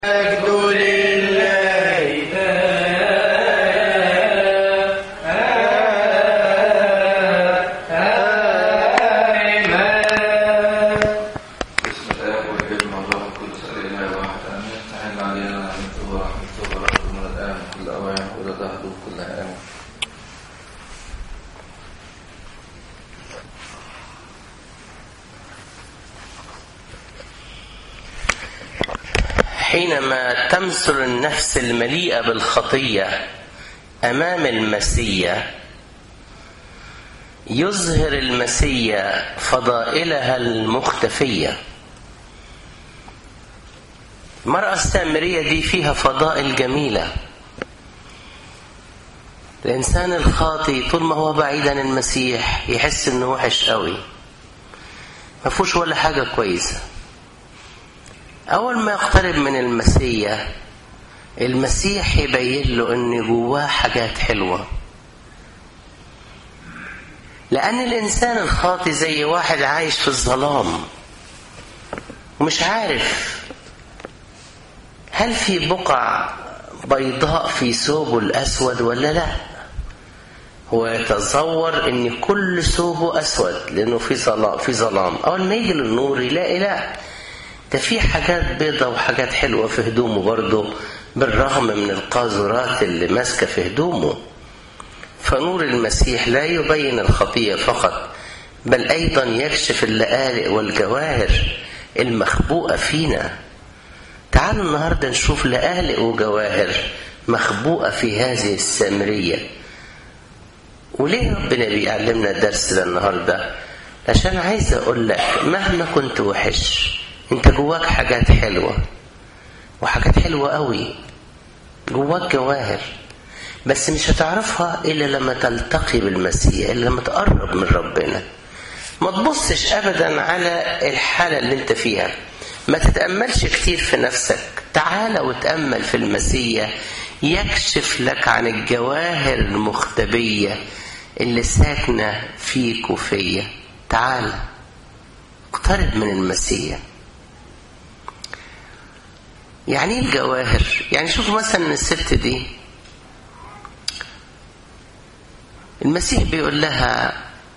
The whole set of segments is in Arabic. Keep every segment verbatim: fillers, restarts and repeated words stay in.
المجد لله دائما. بسم الله والابن والروح القدس الاله واحد امين. تعالى علينا رحمته ورحمته وبركاته من الان كل اوان ولا ظهر كل امين. حينما تمثل النفس المليئة بالخطية أمام المسيح، يظهر المسيح فضائلها المختفية. المرأة السامرية دي فيها فضائل جميلة. الإنسان الخاطئ طول ما هو بعيد عن المسيح يحس إنه وحش قوي، ما فيهوش ولا حاجة كويسة. أول ما يقترب من المسيح، المسيح يبين له إن جواه حاجات حلوة. لأن الإنسان الخاطئ زي واحد عايش في الظلام ومش عارف هل في بقع بيضاء في ثوبه الأسود ولا لا. هو يتصور إن كل ثوبه أسود لأنه في ظلام في ظلام. أول ما يجي للنور يلاقي لا، ده في حاجات بيضة وحاجات حلوة في هدومه برضه، بالرغم من القاذورات اللي ماسكة في هدومه. فنور المسيح لا يبين الخطية فقط، بل أيضا يكشف اللآلئ والجواهر المخبوءة فينا. تعالوا النهاردة نشوف لآلئ وجواهر مخبوءة في هذه السامرية. وليه ربنا بيعلمنا الدرس ده النهاردة؟ عشان عايز أقول لك مهما كنت وحش، انت جواك حاجات حلوة، وحاجات حلوة قوي جواك جواهر، بس مش هتعرفها إلا لما تلتقي بالمسيح، إلا لما تقرب من ربنا. ما تبصش أبدا على الحالة اللي انت فيها، ما تتأملش كتير في نفسك. تعال وتأمل في المسيح، يكشف لك عن الجواهر المختبية اللي ساكنة فيك وفيا. تعال اقترب من المسيح. يعني ايه الجواهر؟ يعني شوف مثلا الست دي، المسيح بيقول لها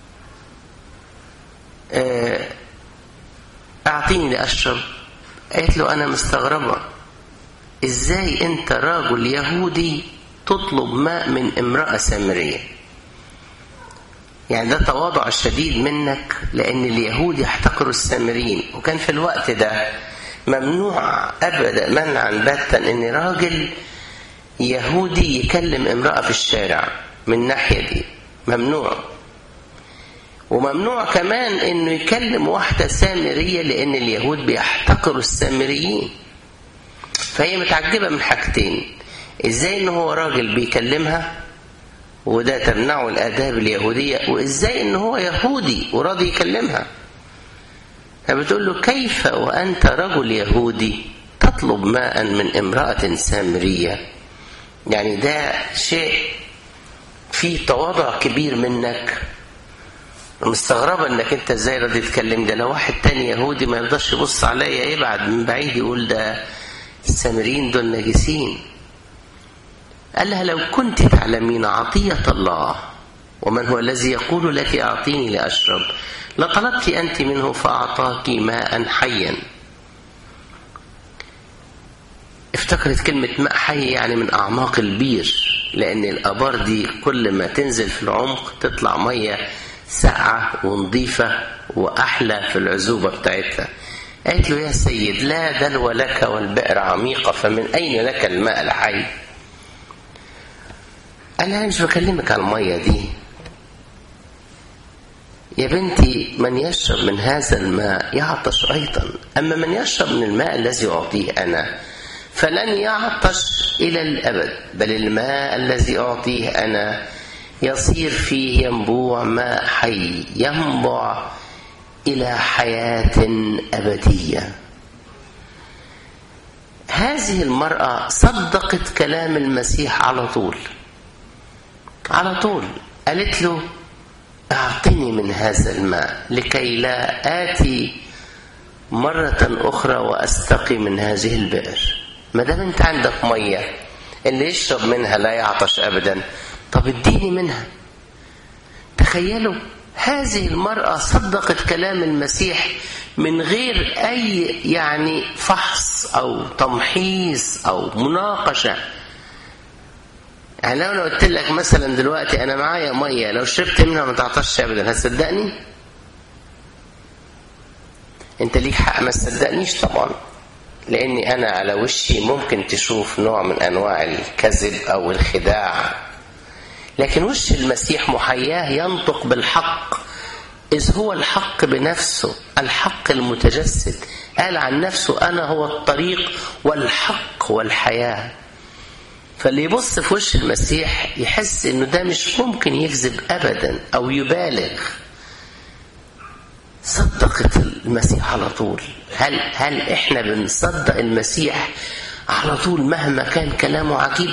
اعطيني لأشرب. قالت له انا مستغربة ازاي انت راجل يهودي تطلب ماء من امرأة سامرية. يعني ده تواضع شديد منك، لان اليهود يحتقروا السامريين، وكان في الوقت ده ممنوع أبدا منعا باتا إن راجل يهودي يكلم امرأة في الشارع. من الناحية دي ممنوع، وممنوع كمان إنه يكلم واحدة سامرية، لأن اليهود بيحتقروا السامريين. فهي متعجبة من حاجتين: إزاي إنه هو راجل بيكلمها وده تمنعه الآداب اليهودية، وإزاي إنه هو يهودي وراضي يكلمها. فبتقول له كيف وأنت رجل يهودي تطلب ماء من امرأة سامرية؟ يعني ده شيء فيه تواضع كبير منك. مستغربة انك انت ازاي راضي تتكلم ده. لو واحد تاني يهودي ما يقدرش يبص عليا، يبعد من بعيد يقول ده السامريين دول نجسين. قال لها لو كنت تعلمين عطية الله ومن هو الذي يقول لك أعطيني لأشرب، لطلبت أنت منه فأعطاك ماء حيا. افتكرت كلمة ماء حي يعني من أعماق البير، لأن الآبار دي كل ما تنزل في العمق تطلع مية ساقعة ونظيفة وأحلى في العذوبة بتاعتها. قالت له يا سيد لا دلو لك والبئر عميقة، فمن أين لك الماء الحي؟ قال لها أنا مش بكلمك على المية دي يا بنتي، من يشرب من هذا الماء يعطش أيضا، أما من يشرب من الماء الذي أعطيه أنا فلن يعطش إلى الأبد، بل الماء الذي أعطيه أنا يصير فيه ينبوع ماء حي ينبع إلى حياة أبدية. هذه المرأة صدقت كلام المسيح على طول على طول. قالت له أعطني من هذا الماء لكي لا آتي مرة أخرى وأستقي من هذه البئر. ما دام انت عندك ميه اللي يشرب منها لا يعطش ابدا، طب اديني منها. تخيلوا هذه المرأة صدقت كلام المسيح من غير اي يعني فحص او تمحيص او مناقشة. يعني لو انا قلت لك مثلا دلوقتي انا معايا ميه لو شربت منها ما تعطش ابدا، هتصدقني؟ انت ليك حق ما تصدقنيش طبعا، لاني انا على وشي ممكن تشوف نوع من انواع الكذب او الخداع، لكن وش المسيح محياه ينطق بالحق، اذ هو الحق بنفسه، الحق المتجسد. قال عن نفسه انا هو الطريق والحق والحياه. فاللي يبص في وش المسيح يحس انه ده مش ممكن يكذب ابدا او يبالغ. صدقت المسيح على طول. هل هل احنا بنصدق المسيح على طول مهما كان كلامه عجيب؟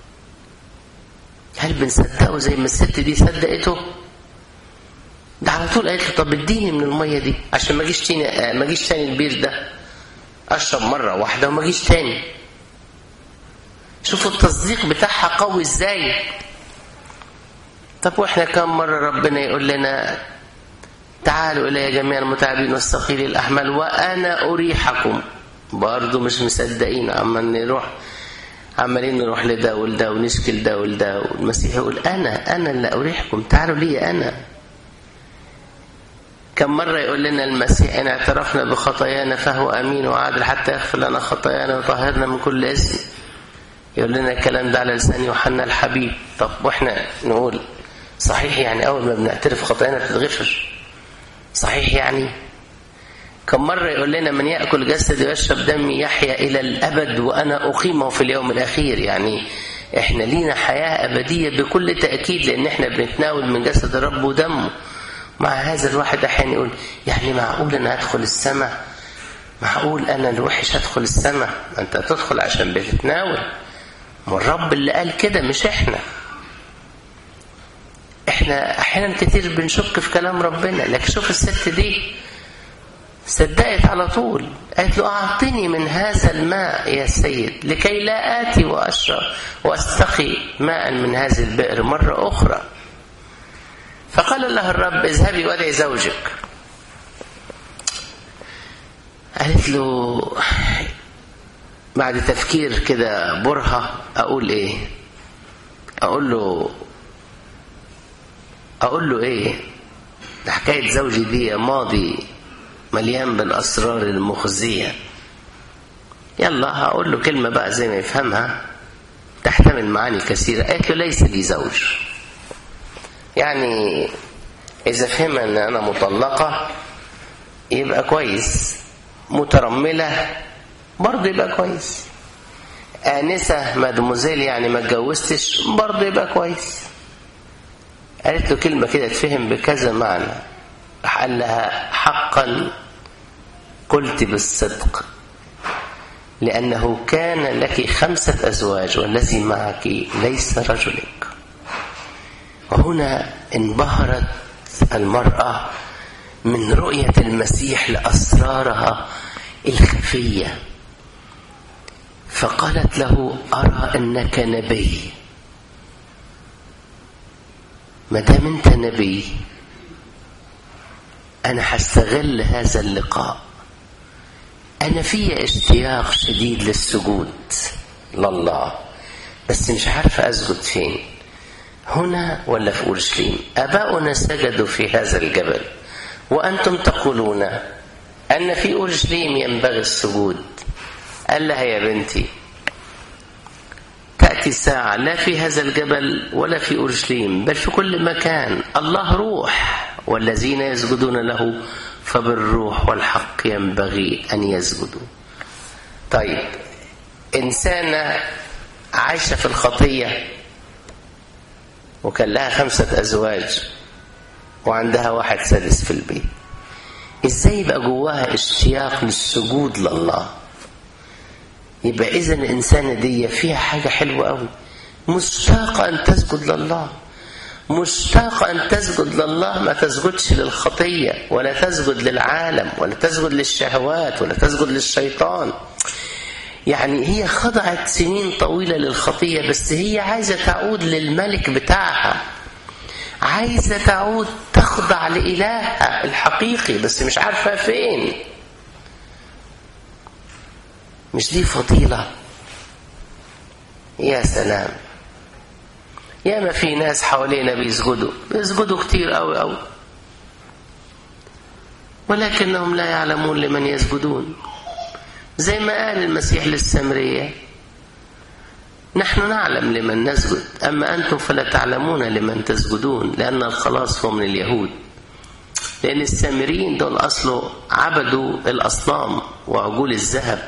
هل بنصدقه زي ما الست دي صدقته؟ ده على طول قالت له طب اديني من الميه دي عشان ما اجيش تاني ما اجيش تاني البير ده، اشرب مره واحده وما اجيش تاني. شوفوا التصديق بتاعها قوي ازاي. طب واحنا كم مره ربنا يقول لنا تعالوا الي جميع المتعبين والثقيل الاحمال وانا اريحكم، برضه مش مصدقين، عمال نروح عمالين نروح لده ولده ونشكي لده ولده، والمسيح يقول انا انا اللي اريحكم، تعالوا لي انا. كم مرة يقول لنا المسيح إن اعترفنا بخطايانا فهو أمين وعادل حتى يغفر لنا خطايانا ويطهرنا من كل إثم. يقول لنا الكلام ده على لسان يوحنا الحبيب. طب وإحنا نقول صحيح يعني أول ما بنعترف خطايانا بتتغفر؟ صحيح يعني؟ كم مرة يقول لنا من يأكل جسدي ويشرب دمي يحيا إلى الأبد وأنا أقيمه في اليوم الأخير. يعني إحنا لينا حياة أبدية بكل تأكيد، لأن إحنا بنتناول من جسد الرب ودمه. مع هذا الواحد أحيانا يقول يعني معقول أنا أدخل السماء؟ معقول أنا الوحش أدخل السماء؟ أنت تدخل عشان بتتناول، ما الرب اللي قال كده مش إحنا. إحنا أحيانا كتير بنشك في كلام ربنا، لكن شوف الست دي صدقت على طول، قالت له أعطني من هذا الماء يا سيد لكي لا آتي وأشرب وأستقي ماء من هذه البئر مرة أخرى. فقال لها الرب اذهبي وادعي زوجك. قالت له بعد تفكير كده برهة أقول إيه؟ أقول له أقول له إيه؟ ده حكاية زوجي دي ماضي مليان بالأسرار المخزية. يلا هقول له كلمة بقى زي ما يفهمها تحتمل معاني كثيرة. قالت له ليس لي زوج. يعني إذا فهم أن أنا مطلقة يبقى كويس، مترملة برضه يبقى كويس، آنسة مادموزيل يعني ما اتجوزتش برضه يبقى كويس. قالت له كلمة كده تفهم بكذا معنى. قال لها حقا قلت بالصدق لأنه كان لك خمسة أزواج والذي معك ليس رجلك. وهنا انبهرت المرأة من رؤية المسيح لأسرارها الخفية، فقالت له أرى أنك نبي. ما دام أنت نبي أنا هستغل هذا اللقاء. أنا في اشتياق شديد للسجود لله، بس مش عارفة أسجد فين، هنا ولا في أورشليم؟ آباؤنا سجدوا في هذا الجبل وأنتم تقولون أن في أورشليم ينبغي السجود. قال لها يا بنتي تأتي ساعة لا في هذا الجبل ولا في أورشليم بل في كل مكان. الله روح والذين يسجدون له فبالروح والحق ينبغي أن يسجدوا. طيب إنسانة عايشة في الخطية وكان لها خمسة أزواج وعندها واحد سادس في البيت، إزاي يبقى جواها اشتياق للسجود لله؟ يبقى إذن الإنسانة دي فيها حاجة حلوة أوي، مشتاقة أن تسجد لله، مشتاقة أن تسجد لله، ما تسجدش للخطية ولا تسجد للعالم ولا تسجد للشهوات ولا تسجد للشيطان. يعني هي خضعت سنين طويلة للخطية، بس هي عايزة تعود للملك بتاعها، عايزة تعود تخضع لإلهها الحقيقي، بس مش عارفة فين. مش دي فضيلة؟ يا سلام، يا ما في ناس حوالينا بيسجدوا بيسجدوا كتير قوي قوي، ولكنهم لا يعلمون لمن يسجدون. زي ما قال المسيح للسامرية: نحن نعلم لمن نسجد، أما أنتم فلا تعلمون لمن تسجدون، لأن الخلاص هو من اليهود. لأن السامريين دول أصله عبدوا الأصنام وعجول الذهب،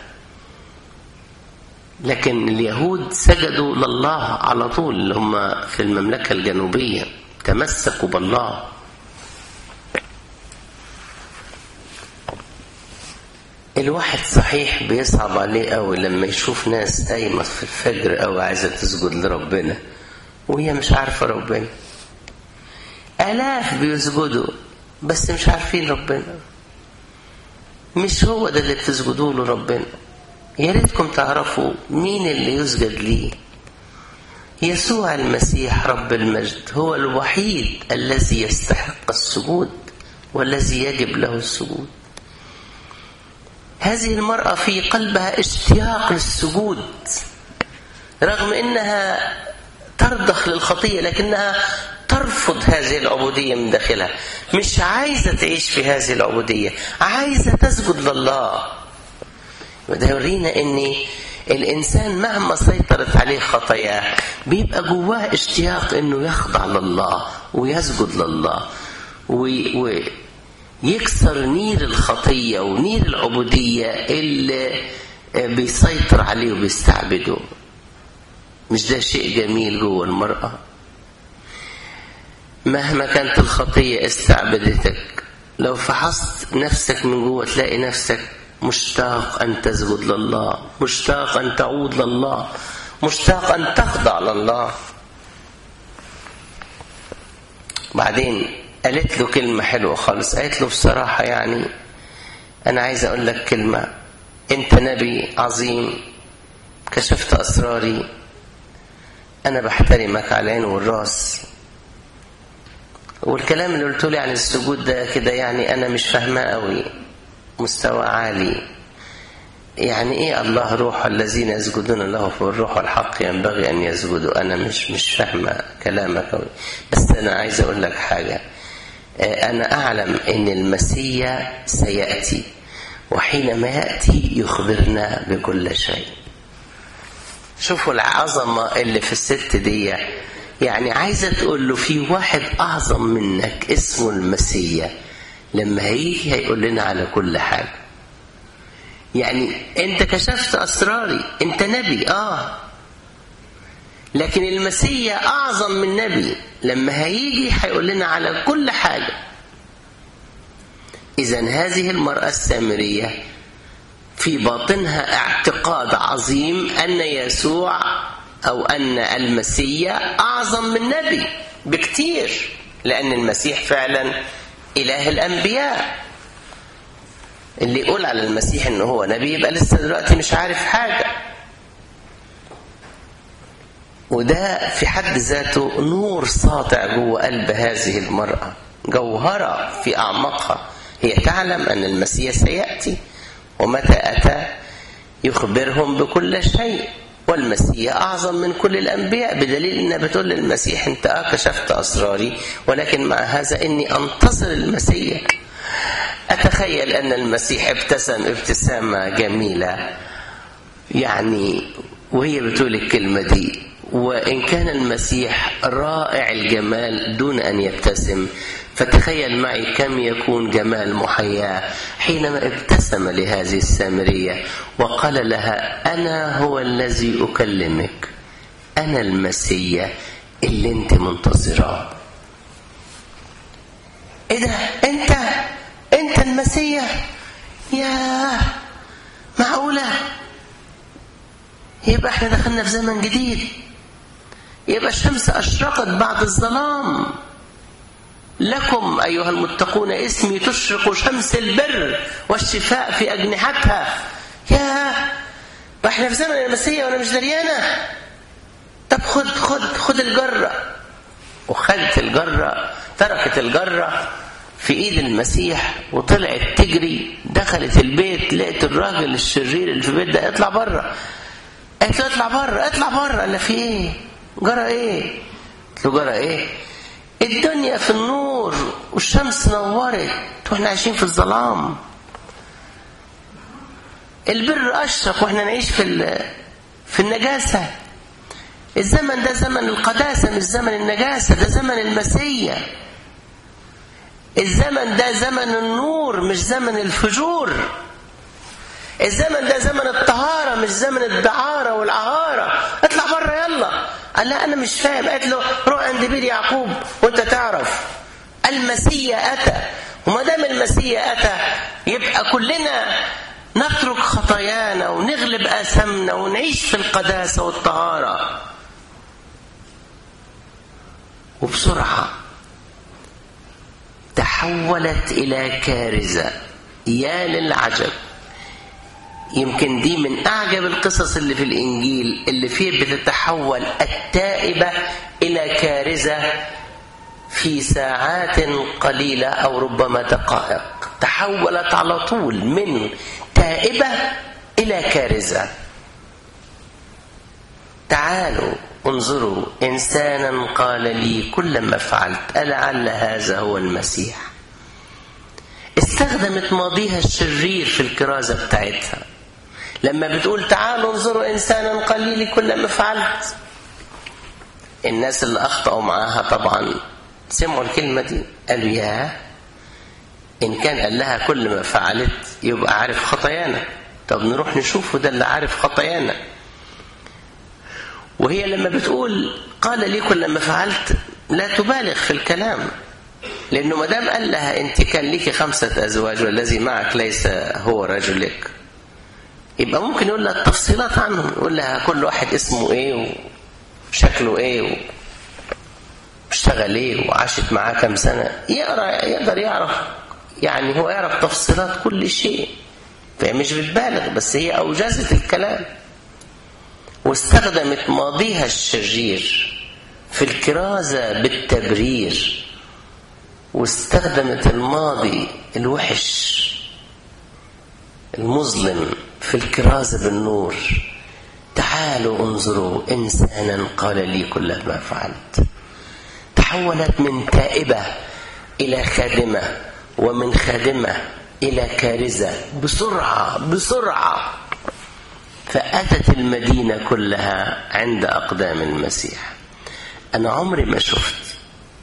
لكن اليهود سجدوا لله على طول، اللي هم في المملكة الجنوبية تمسكوا بالله. الواحد صحيح بيصعب عليه قوي لما يشوف ناس قايمة في الفجر أو عايزة تسجد لربنا وهي مش عارفة ربنا. آلاف بيسجدوا بس مش عارفين ربنا، مش هو ده اللي بتسجدوا له ربنا. يا ريتكم تعرفوا مين اللي يسجد ليه. يسوع المسيح رب المجد هو الوحيد الذي يستحق السجود والذي يجب له السجود. هذه المرأة في قلبها اشتياق للسجود، رغم انها ترضخ للخطية، لكنها ترفض هذه العبودية من داخلها، مش عايزة تعيش في هذه العبودية، عايزة تسجد لله. وده يورينا ان الانسان مهما سيطرت عليه خطاياه بيبقى جواه اشتياق انه يخضع لله ويسجد لله ويكسر نير الخطية ونير العبودية اللي بيسيطر عليه وبيستعبده. مش ده شيء جميل جوه المرأة؟ مهما كانت الخطية استعبدتك، لو فحصت نفسك من جوه تلاقي نفسك مشتاق أن تسجد لله، مشتاق أن تعود لله، مشتاق أن تخضع لله. بعدين قالت له كلمة حلوة خالص، قالت له بصراحة يعني أنا عايز أقول لك كلمة، أنت نبي عظيم، كشفت أسراري، أنا بحترمك على العين والراس، والكلام اللي قلته لي عن السجود ده كده يعني أنا مش فاهماه قوي، مستوى عالي. يعني ايه الله روح الذين يسجدون له في الروح والحق ينبغي ان يسجدوا؟ انا مش مش فاهمه كلامك قوي، بس انا عايز اقول لك حاجه. انا اعلم ان المسيح سياتي، وحينما ياتي يخبرنا بكل شيء. شوفوا العظمه اللي في الست دي، يعني عايزه تقول له في واحد اعظم منك اسمه المسيح، لما هيجي هيقول لنا على كل حاجة. يعني انت كشفت اسراري، انت نبي اه لكن المسيح اعظم من نبي، لما هيجي هيقول لنا على كل حاجة. اذن هذه المرأة السامرية في باطنها اعتقاد عظيم ان يسوع او ان المسيح اعظم من نبي بكتير، لان المسيح فعلا إله الأنبياء. اللي يقول على المسيح إنه هو نبي يبقى لسه دلوقتي مش عارف حاجة. وده في حد ذاته نور ساطع جوه قلب هذه المرأة، جوهرة في أعماقها. هي تعلم أن المسيح سيأتي، ومتى أتى يخبرهم بكل شيء، والمسيح أعظم من كل الأنبياء، بدليل إنها بتقول للمسيح أنت آه كشفت أسراري، ولكن مع هذا إني أنتظر المسيح. أتخيل أن المسيح ابتسم ابتسامة جميلة يعني وهي بتقول الكلمة دي. وإن كان المسيح رائع الجمال دون أن يبتسم، فتخيل معي كم يكون جمال محياه حينما ابتسم لهذه السامرية وقال لها أنا هو الذي أكلمك، أنا المسيح اللي انت منتظراه. إيه ده؟ أنت أنت المسيح؟ يا معقولة؟ يبقى احنا دخلنا في زمن جديد، يبقى الشمس أشرقت بعد الظلام. لكم أيها المتقون اسمي تشرق شمس البر والشفاء في أجنحتها. يا واحنا في زمن المسيح وانا مش دريانه. طب خد خد خد الجره. وخدت الجره، تركت الجره في ايد المسيح وطلعت تجري. دخلت البيت لقيت الراجل الشرير اللي في البيت ده اطلع بره. قالت له اطلع بره اطلع بره. قال في ايه؟ جرى ايه؟ قلت له جرى ايه؟ الدنيا في النور والشمس نورت واحنا عايشين في الظلام. البر اشرق واحنا نعيش في في النجاسه. الزمن ده زمن القداسه مش زمن النجاسه، ده زمن المسيح. الزمن ده زمن النور مش زمن الفجور. الزمن ده زمن الطهارة مش زمن الدعارة والعهارة. اطلع بره يلا. قال لا أنا مش فاهم. قالت له روح عند بير يعقوب وانت تعرف المسيح أتى. وما دام المسيح أتى يبقى كلنا نترك خطايانا ونغلب آثامنا ونعيش في القداسة والطهارة. وبسرعة تحولت إلى كارثة. يا للعجب. يمكن دي من أعجب القصص اللي في الإنجيل، اللي فيه بتتحول التائبة إلى كارثة في ساعات قليلة أو ربما دقائق. تحولت على طول من تائبة إلى كارثة. تعالوا انظروا إنسانا قال لي كل ما فعلت ألعل هذا هو المسيح. استخدمت ماضيها الشرير في الكرازة بتاعتها. لما بتقول تعالوا انظروا إنسانا قال لي كل ما فعلت، الناس اللي أخطأوا معاها طبعا سمعوا الكلمة دي قالوا ياه، إن كان قال لها كل ما فعلت يبقى عارف خطايانا. طب نروح نشوفه ده اللي عارف خطايانا. وهي لما بتقول قال لي كل ما فعلت لا تبالغ في الكلام، لأنه ما دام قال لها أنت كان ليكي خمسة أزواج والذي معك ليس هو رجلك، يبقى ممكن يقول لها التفصيلات عنهم. يقول لها كل واحد اسمه إيه وشكله إيه واشتغل إيه وعاشت معاه كم سنة. يقرأ يقدر يعرف، يعني هو يعرف تفصيلات كل شيء. فهي مش بتبالغ، بس هي أوجزت الكلام واستخدمت ماضيها الشرير في الكرازة بالتبرير، واستخدمت الماضي الوحش المظلم في الكرازة بالنور. تعالوا انظروا إنسانا قال لي كل ما فعلت. تحولت من تائبة إلى خادمة، ومن خادمة إلى كارثة بسرعة بسرعة. فأتت المدينة كلها عند أقدام المسيح. أنا عمري ما شفت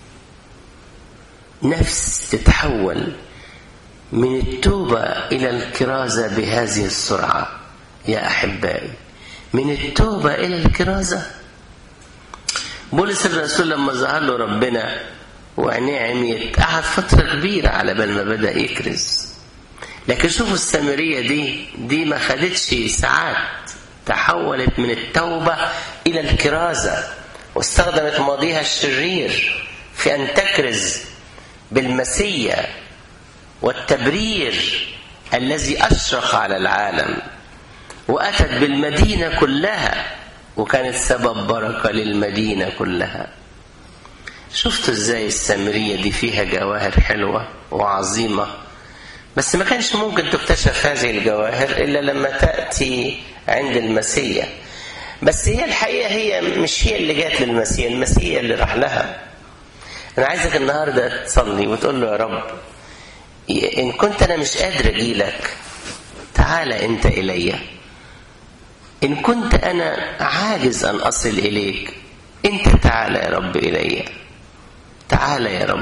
نفس تتحول من التوبة إلى الكرازة بهذه السرعة يا أحبائي. من التوبة إلى الكرازة. بولس الرسول لما ظهر له ربنا وعينيه عميت قعد فترة كبيرة على بال ما بدأ يكرز. لكن شوفوا السامرية دي دي ما خدتش ساعات، تحولت من التوبة إلى الكرازة، واستخدمت ماضيها الشرير في أن تكرز بالمسيح والتبرير الذي أشرق على العالم. وأتت بالمدينة كلها وكانت سبب بركة للمدينة كلها. شفتوا ازاي السامرية دي فيها جواهر حلوة وعظيمة، بس ما كانش ممكن تكتشف هذه الجواهر إلا لما تأتي عند المسيح. بس هي الحقيقة هي مش هي اللي جات للمسيح، المسيح اللي راح لها. أنا عايزك النهاردة تصلي وتقول له يا رب إن كنت أنا مش قادر أجيلك تعال أنت إلي. إن كنت أنا عاجز أن أصل إليك أنت تعال يا رب إلي. تعال يا رب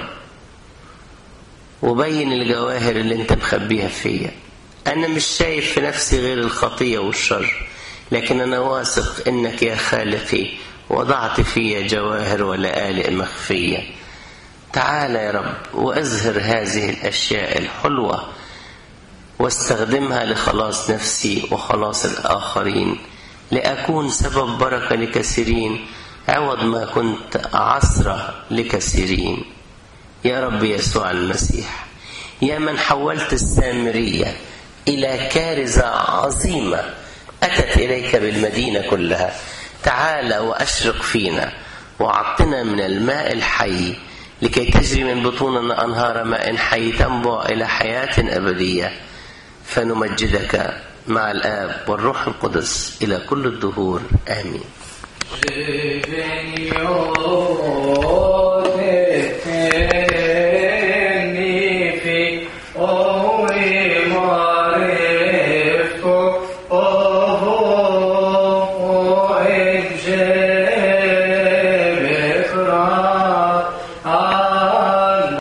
وبين الجواهر اللي أنت مخبيها فيا. أنا مش شايف في نفسي غير الخطية والشر، لكن أنا واثق إنك يا خالقي وضعت فيا جواهر ولآلئ مخفية. تعال يا رب وأظهر هذه الأشياء الحلوة واستخدمها لخلاص نفسي وخلاص الآخرين، لأكون سبب بركة لكثيرين عوض ما كنت عثرة لكثيرين. يا رب يسوع المسيح، يا من حولت السامرية إلى كارثة عظيمة أتت إليك بالمدينة كلها، تعال وأشرق فينا وأعطنا من الماء الحي لكي تجري من بطوننا أنهار ماء حي تنبع إلى حياة أبدية، فنمجدك مع الآب والروح القدس إلى كل الدهور آمين.